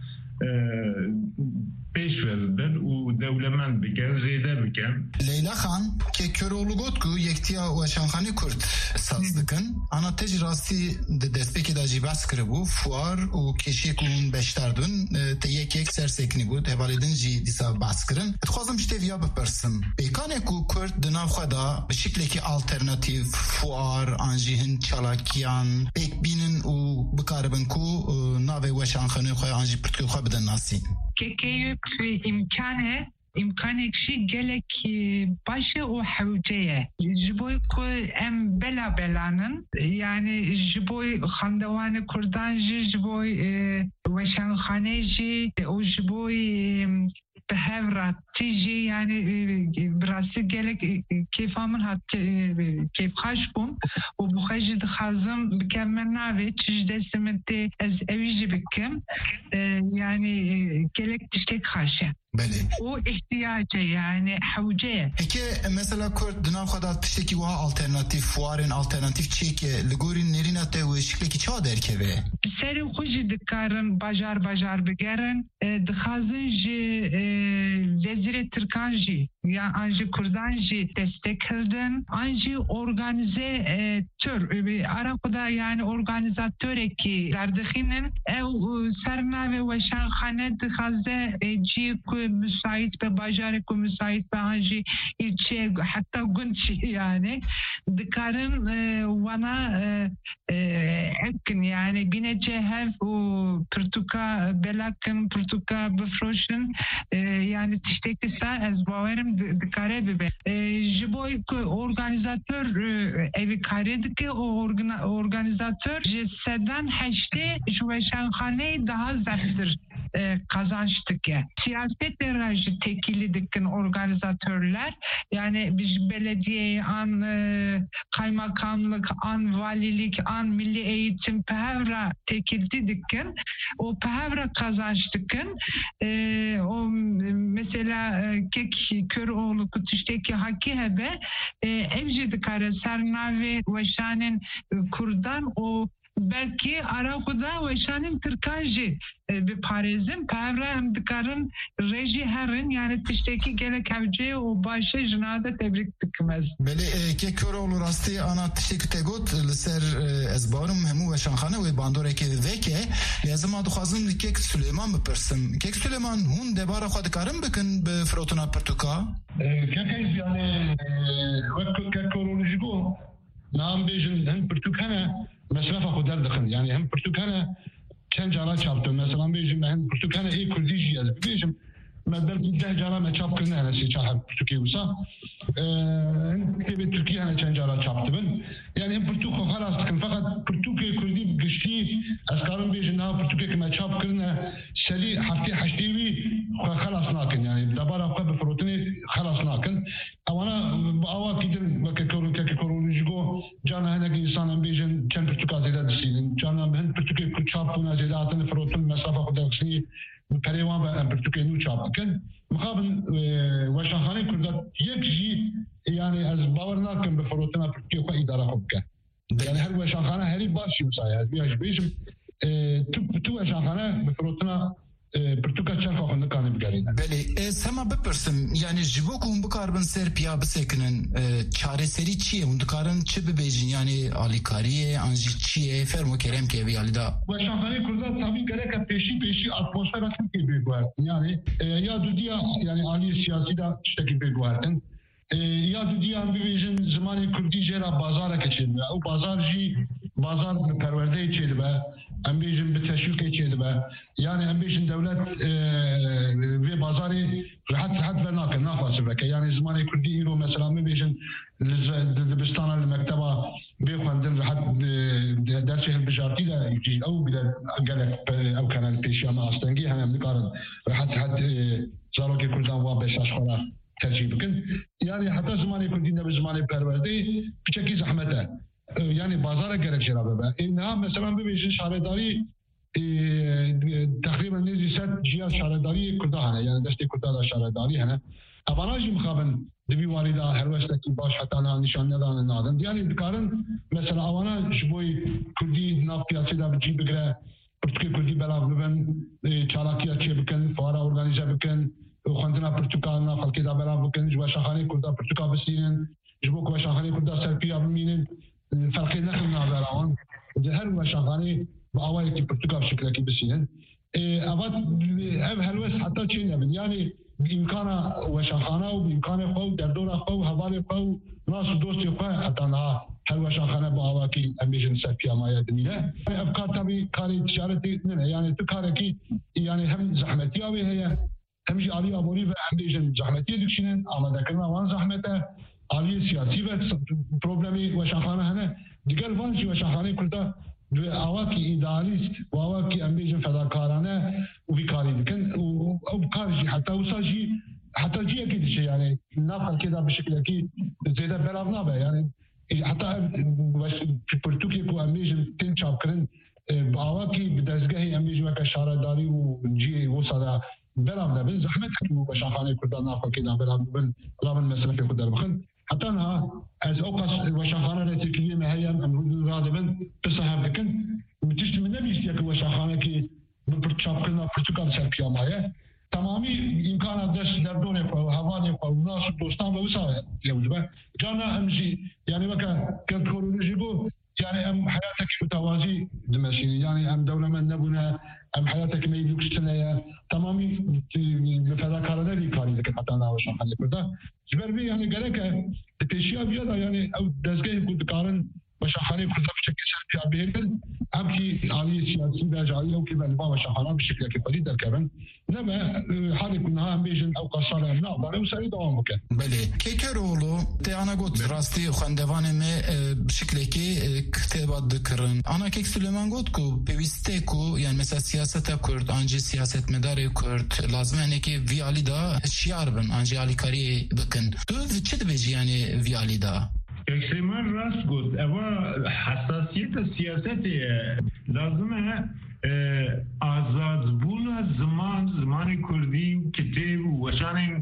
پیش ورده و دولمند بکن زیده بکن لیلا خان که کرولوگوت کو یکتیا و شانخانی کرد ساز دکن انا تج راستی دستپیکی دا جی بس کرده بو فوار و کشی کون بشتردون تا یک سرسکنی بود هوالیدن جی دیسا بس کرن اتخوازم شتی ویا بپرسم بیکانه کو کرد دناو خدا به شکلی که آلترناتیو فوار آنجیهن چالاکیان بیک بینن و بکاربن کو ناوی و شانخانی خواه آنجی پرتکو خواه بدن ناسی که یک امکانه imkan ekşi gelek başı o havceye. Jiboy ku em belanın yani jiboy xandevanı kurdanji jiboy veşanxaneci o jiboy behevrat tiji yani birası gelek keyfamın hatta keyf haşbum o bu hacı dixazım mükemmel navi tijde simenti ez evici bikim yani gelek tiştek haşe. O ihtiyacı yani havcıya. Peki mesela Kürt dinav kadar tişteki vaha alternatif fuarın alternatif çeki ligorin nerinate ve şikleki çağ derkeve. Serin kuji dikarın bajar bigerin dixazın ji vezire Türkanji ya anji Kurdanji destek kıldın anji organize tür Arak'da yani organizatör eki derdixinin ev serna ve şanxane dixaze ci müsait ve bajarı müsait ve anji ilçe hatta günçi yani dikarın vana ekin yani binece hev o Portuka belakın Portuka befroşun yani tiştekisa ez bavarım dikare bibe jiboy organizatör evi karedik ki o organizatör seden heşte şuveşanxane daha zaftir kazançtık ya. Siyaset derajı tekilidikin organizatörler yani biz belediye an kaymakamlık an valilik an milli eğitim pehevra tekildidikin o pehevra kazançtıkın o mesela kek Köroğlu kutuştaki haki hebe evcidi kare sernavi ve şanin kurdan o belki Arakuda ve şanin Türkanji bir parizim pevra hem dikarın reji herin yani tişteki gelek evciye o başı jınada tebrik dikmez. Beli ke Köroğlu rastı ana tişteki tegot liser ezbarım hemu ve şanxane ve bandoreke veke lazım adı xazın kek Süleyman bipirsim. Kek Süleyman hun debara xo dikarın bikin be frotuna Portuka? Kekeyiz yani kek Köroğlu jigo nam bejin hem Portukana mesrafa xudar dixin yani hem Portukana çen cana çaptım mesela bejim hem Portukana iyi Kürdici yazıp bejim ben belki 10 cana me çap kırne hani çap Türkiye olsa hem Türkiye hani çen cana çaptım yani hem Portuka halas dixin fakat Portuka Kürdi güçlü askarın bejim ha Portuka me çap kırne seli hafta haştevi halas nakin yani dabara xo be frotini halas nakin ama ava kidin ve kekorolojigo cana hani insanın bejim çen Portuka zeda disinin cana hem Portuka çap buna zeda atını frotun mesafe kudaksini Perivan ve Portuka'yı nu çapkın. Mukabın veşanxane kurda yekji yani az bavarnakin be frotuna Portuka idare hokka. Yani her veşanxane heri başı musaya. Bejim tu veşanxane be frotuna Portuka çarka xonda kanı bigarine. Beli sema bipirsim yani jibokun bu karbon serpiya bisekinin çareseri çiye undukarın çi bibejin yani alikariye anji çiye fermo kerem ke vi alida. Veşanxane kurda tabii gerek peşi atmosfer atın ki bir var. Yani ya dünya yani ali siyasi da işte bir varın. Ya dünya bibejin zamanı Kürdi jera bazara geçirdi. O bazar perverde içiydi be. Ambijin bir teşvik içiydi be. Yani ambijin devlet ve bazarı rahat vernaken nafası beke. Yani zamanı Kürdi iro mesela ambijin Dibistana mekteba beyefendin rahat dersi bijarti da yüce o bile gelek o kanal peşi ama astengi hem dikarın rahat zaroki Kürdan ve beşaş xora tercih bikin. Yani hatta zamanı Kürdi'nde bir zamanı perverde birçeki zahmete. Yani bazara gerek jerabe be. Ne mesela bir bejin şaredari takriben nezisat cihat şaredari Kurdahane yani destek Kurdada şaredari hene. Avanajı mukabın dibi valida her vesteki baş hatana nişanlıdan nadın. Yani dikarın mesela avana jiboy Kurdi napiyatı da bir bigre Portugal Kurdi belav ben çalakiya çebiken fara organize biken xandina Portugal na halkı da belav biken jiboy şahane Kurda Portugal besinin jiboy şahane Kurda serpiya biminin فرقی نکنه برام. هر وشانخانه با آوایی که پرتوکاب شکلی کی بسیارن. اول هلوس حتی چی نبود. یعنی امکان وشانخانه و امکان خو در دور خو حوال خو ناس دوست خو حتی نه هر وشانخانه با آوایی که امیشن سفیا مایه دنیه. افکار تبی کاری تجارتی نه. یعنی تو کاری کی یعنی هم زحمتی آوی هیا همجي علي أبوري وعندي زحمتي دكشين آماده كنا وان زحمته علي سياسي وبروبلمي وشخانة هنا دقل وانجي وشخانة كلها أواكي إداريست وأواكي أمبيجن فداكارانه وفيكاري دكن وبكارجي حتى وصاجي حتى جي أكيد شيء يعني نافل كده بشكل أكيد زيادة بلغ نابه يعني حتى في برتوكي كو أمبيجن تنشاب كرن بأواكي بدرجة أمبيجن وكشارة داري وجي وصل بلغ نابه زحمتك وشخانة كلها نافل كده بلغ من مسألة في كده بخن حتى أنا از أوقات وشخانة التكلية مهيا أمرود غالبا تصحب لكن وتجد من نبي يستيق وشخانة كي ببرتشاب كلنا برتقال سرقيا معي تمامي إمكانات دست در دونه وهواني وناس دوستان ووسائل يوجبه جانا أمجي يعني وكا كالكورولوجي بو يعني أم حياتك متوازي دمشيني يعني أم دولة من نبونا أم حياتك ما يبلوك سنة تمامي لفذا كارنا لي كاري لكن حتى أنا وشخانة كده جبر بي يعني قالك التشيء بيضا يعني أو دزجي كنت كارن وشخانة كلها بشكل سلبي بيهن أمكي علي سياسي باجعية وكيف البا وشخانة بشكل كبير در كمان نما حالي كنا بيجن أو قصارة لا بله وسعيد دوام بكن. بله كيكرولو تي أنا قلت راستي وخندوان ما بشكل كي كتابات ذكرن أنا كيك سليمان قلت كو بيستيكو يعني مثلا سياسة كرد أنجي سياسة مداري كرد لازم يعني كي فيالي دا شيار بن أنجي علي كاري بكن تو چه بيجي يعني فيالي دا اکسیمان راست گفت اما حساسیت سیاستی لازمه آزاد بونا زمان کردی کتاب و وشان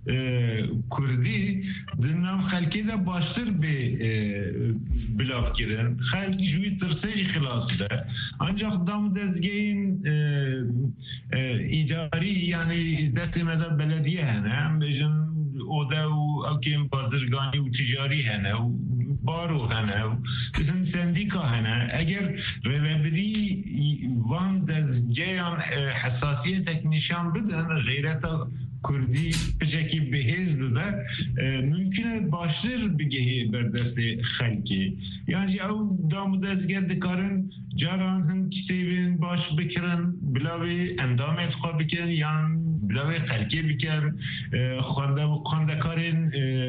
کردی دنام خلکی دا باشتر به بلاف کردن خلکی جوی ترسیج خلاص ده ancak dam dezgeyin idari yani destemede belediye hene bejin oda و اوکیم بازرگانی و تجاری هنه و بارو هنه و بزن سندیکا هنه اگر روابری وان دزجیان حساسیتک نشان بدن غیرت کردی بشکی بهیز ده ممکنه باشتر بگهی بردست خلکی yani او دام دزگر دکارن جاران هم کتابین باش بکرن بلاوی اندام اتخاب بکرن یا بلاوی خلکی بکرن خواندکارین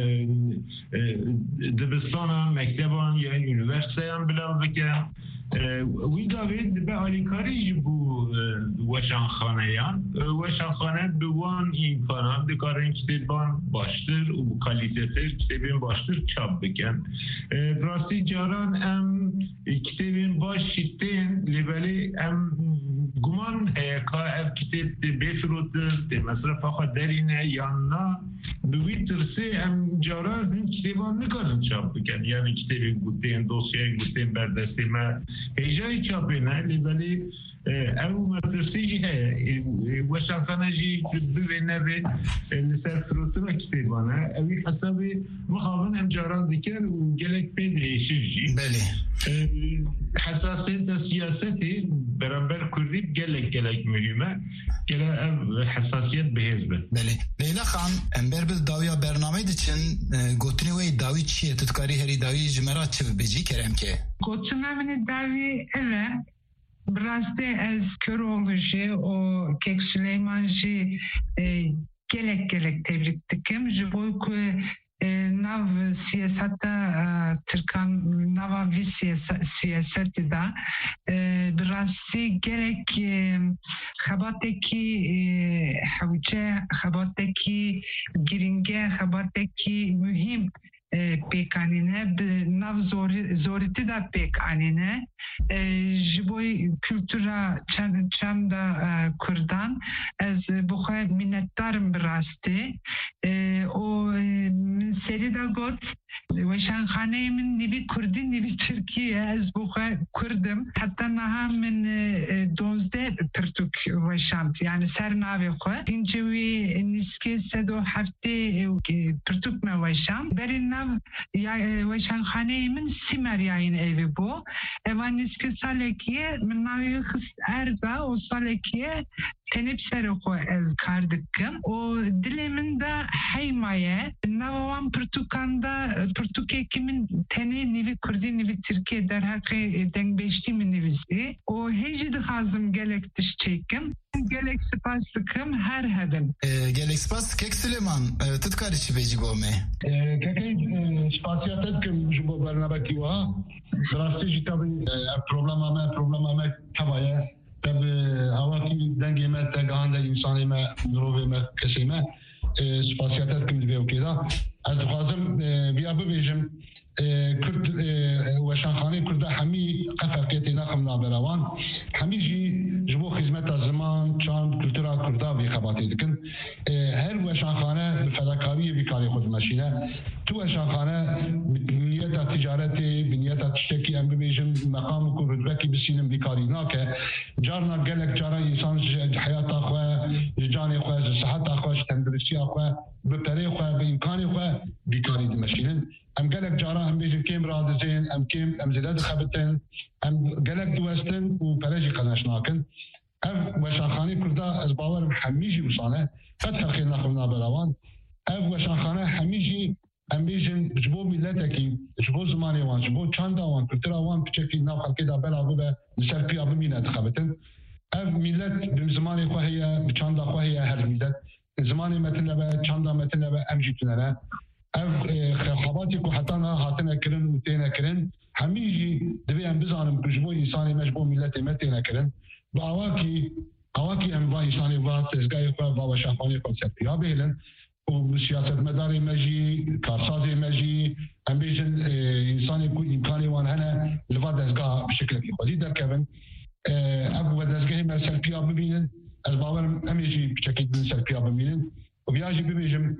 دبستان مکتبان یا یونیورسیته هم بلاو بکرن وی داوید به آلیکاری بو وشانخانه یان وشانخانه به وان امکانات دکارن کتابان باشتر و بو کالیته تر کتابین باشتر چاپ بکن راستی جاران ام کتابین باش شیطین لیبالی ام گمان هیکا اف کتاب بفروتر مصرف آخوا درینه یا نه دوی ترسه ام جاران این کتابان نکارن چاپ بکن یعنی کتابین گوتین دوسیه گوتین بردسته ما هیجای چاپه نه لیبالی او مدرسه وشانخانه جی ببینه به لسر فروتر کتابانه اوی حسابی مخابن امجاران ذکر و گلک پیدهشی جی بله حساسیت سیاستی برابر کردی گلک مهمه گلک حساسیت بهزبه بله لیلا خان امبر بز داویا برنامه دیچن گوتنی وی داوی چیه تدکاری هری داوی جمرات چه بجی کرم که گوتنی من داوی evet Brazde ez Köroğlu'cu o Kek Süleyman'cı gelek tebrik dikim. Jiboy ku nav siyasata Türkan nava vi siyaseti da Brazde gerek xabateki havce xabateki giringe xabateki mühim pekanine nav zoriti da pekanine jiboy kültüra çamda Kurdan ez bu kadar minnettarım birasti o seri da got ve şanhanemin nibi Kurdin nibi Türkiye ez bu kadar Kurdum hatta naha min donzde Türk ve şant yani ser navi ko incevi niske sedo hafte پرتوک موشان برین نو وشان خانه من سیمر یاین ایوی بو اوان نسک سالکیه من ناوی خست ارزا و سالکیه تنب سرخو از کار دکم و دل من دا حیمایه نوان پرتوکان دا پرتوکی که من تنه نیوی کردی نیوی ترکیه در حق دنگ بیشتی من نیویسی و هیچ دخوازم گلک تشتیکم گلک سپاس دکم هر هدم گلک سپاس کک سلیمان تدکاری چی بیجی بومه؟ ککی سپاسیاتت کم جبو برنامه کیوها دراستی جیتا بی پروبلم همه کبایه تب هواکی دنگی ما تگاهنده انسانی ما نروی ما کسی ما سپاسیاتت کم دیگه وکیدا از خوازم بیا ببیجم کرد وشانخانه کرده همی قفقیتی نخم نابروان همی جی جبو خدمت زمان چاند کلتورا کرده بی خباتی دکن هر وشانخانه بفداکاری بیکاری خود مشینه تو وشانخانه بنیت تجارتی بنیت تشتکی ام ببیجم مقام و رتبکی بسینم بیکاری ناکه جارنا گلک جارا انسان حیات خواه جان خواه صحت خواه تندرستی خواه بپره خواه به امکان خواه بیکاری مشینن ام گلک جارا ام بیجم کم رادزین ام زیداد خبتن ام گلک دوستن و پرجی قناش ناکن اف وشانخانه کرده از باورم همیجی وصانه فتح خیل نخمنا بروان اف وشانخانه همیجی ام بیجم جبو ملتکی جبو زمانی وان جبو چاندا وان کلترا وان بچکی ناو خلقی دا بلا ببه نسر پیا بمینه خبتن اف ملت بزمانی خواهیه بچاندا خواهیه هر ملت زمانی متنبه چاندا متنبه امجی تنره اف خباتی کو حتی نه هاتنه کرن و تینه کرن همیجی دوی ام بزانم کجبو انسانی مجبو ملتی متینه کرن با اواکی ام با انسانی با تزگاه خواه با وشانخانه کنسپتی ها بهلن و سیاست مداری مجی کارسازی مجی ام بیجن انسانی کو امکانی وان هنه لوا دزگاه بشکل که خودی در کبن اف و دزگاهی من سلپی ها ببینن از باورم همیجی بچکید من سلپی ها ببینن و بیاجی ببیجم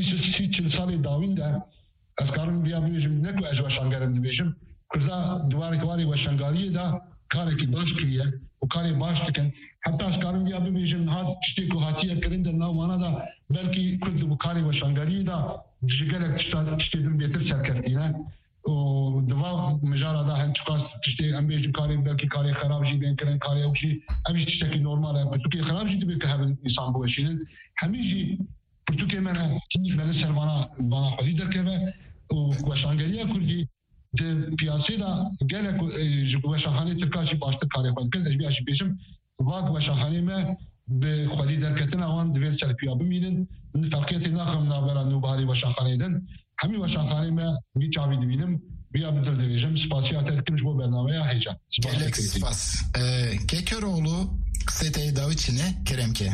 30 سالی داوین ده از کارم بیا ببیجم نکو از وشانگرم ببیجم کرده دواری وشانگاری ده کاری که باش کریه و کاری باش تکن حتی از کارم بیا ببیجم هات چتی که هاتیه کرن در ناوانا ده بلکی کرد و کاری وشانگاری ده جگرک چتی دم بیتر سرکرتینه و دوا مجارا ده هنچ قاس چتی ام بیجم کاری بلکی کاری خراب جی بین کرن کاری اوشی امیش چتی که نورماله پرتوکی خراب جی دبی که هبن انسان بوشینن همیجی پرتوکی منه من سروانا خودی درکه و وشانگریه کردی د پیاسه دا گله وشانخانه ترکاشی باشته کاری خود کرد اجبیاشی پیشم واق وشانخانه ما به خودی درکتن آوان دویل سرپیا بمینن من فرقیت ناخم نابرا نوباری وشانخانه دن همی وشانخانه ما بی چاوی دوینم بیا بدر دویجم سپاسیات اتکمش بو برنامه یا هیجان گلک سپاس ککروğlu قصه داوی چینه کرم که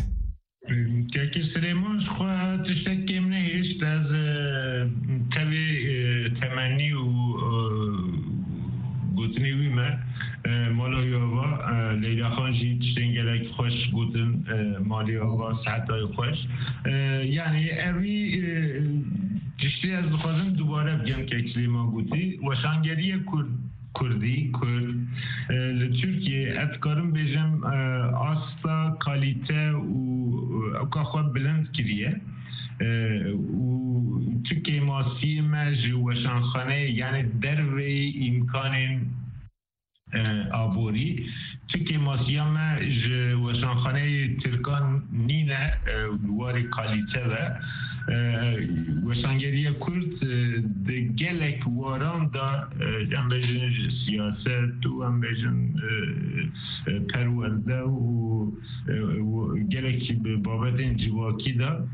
که سلیمان خواه تشتکیم نهیشت از تبی تمنی و گوتنی ویمه مالی آوا لیلا خان جی تشتنگلک خوش گوتن مالی آوا ساعتای خوش یعنی اوی تشتی از بخوازم دوباره بگم که سلیمان گوتی وشانگری کردی لترکیه اتکارم بیجم آستا کالیته و کاخواه بلند کریه و ترکیه ماسی مج وشانخانه یعنی دروی امکان آبوری ترکیه ماسی مج وشانخانه ترکان نینه دواری کالیته و وشانگری کرد ده گلک واران دا هم بیجن سیاست و هم بیجن پرورده و گلک بابت انجواکی دا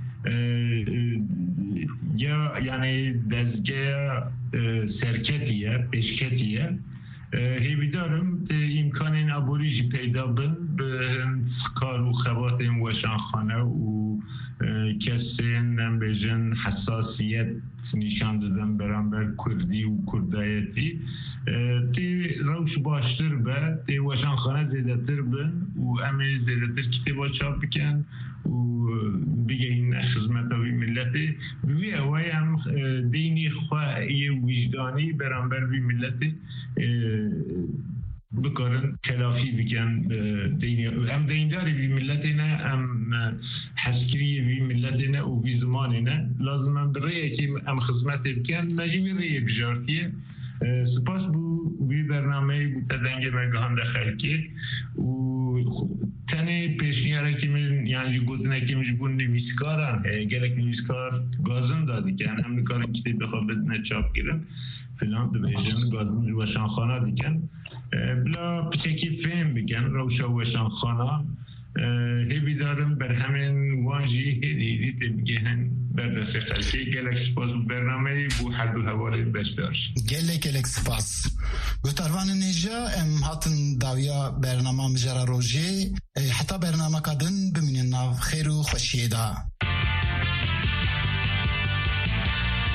یا یعنی دزگه سرکتیه پیشکتیه هیوی دارم امکان ابوریجی پیدا بن به کار و خوات این وشانخانه و کسی نمیجن حساسیت نشان دادن برانبر کردی و کردایتی تی روش باشتر به تی وشانخانه زیدتر بن و امی زیدتر کتبا چاپ بکن و بگه این خدمت وی ملتی وی اوی هم دینی خواهی وجدانی برانبر وی ملتی بکارن تلافی بکن ام دینداری بی ملتنا ام حسکری بی ملتنا و بی زماننا لازم ام برای که ام خدمت بکن نجیب ریه بجارتیه سپاس بو بی برنامه بو تدنگ مگهان خلکی و تنه پیشنیاره که من یعنی گفتنه که میجبون نویسکارن گلک نویسکار گازن دادی که هم نکارن کتاب بخواب بدنه چاپ گیرن فلان دبیجن گازن وشان خانه دیکن بلا پچکی فهم بکن روشا وشان خانه هی دارم بر همین وانجی هدیدی تبگیهن بر رسی خلکی گلک سپاس برنامه بو حد و حوالی بشدارش گلک سپاس گوتاروان نیجا ام هاتن داویا برنامه مجرى روژه حتی برنامه کدن بمینین ناو خیر و خوشیه دا